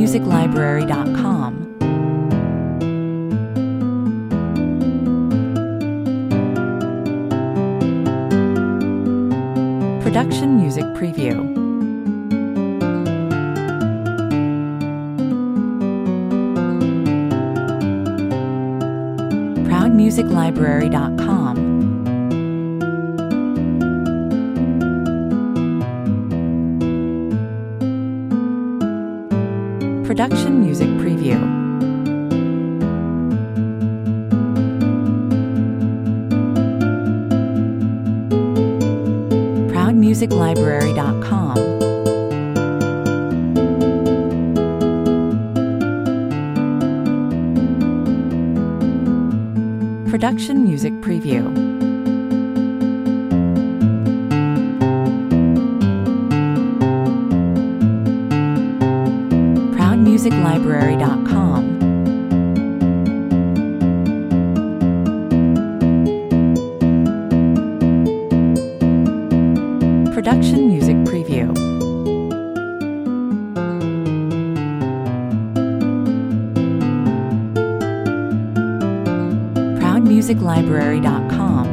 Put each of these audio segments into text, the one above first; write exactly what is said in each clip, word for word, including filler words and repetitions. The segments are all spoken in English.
music library dot com. Production Music Preview. proud music library dot com. Production Music Preview. proud music library dot com. Production Music Preview. proud music library dot com. Production Music Preview. proud music library dot com.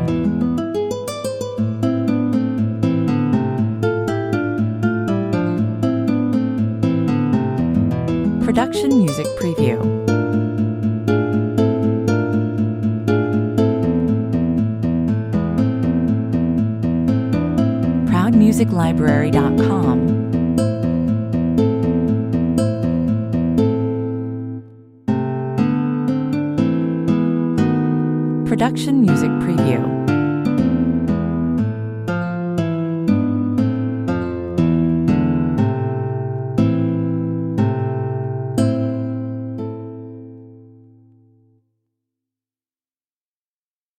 Production Music Preview. proud music library dot com. Production Music Preview.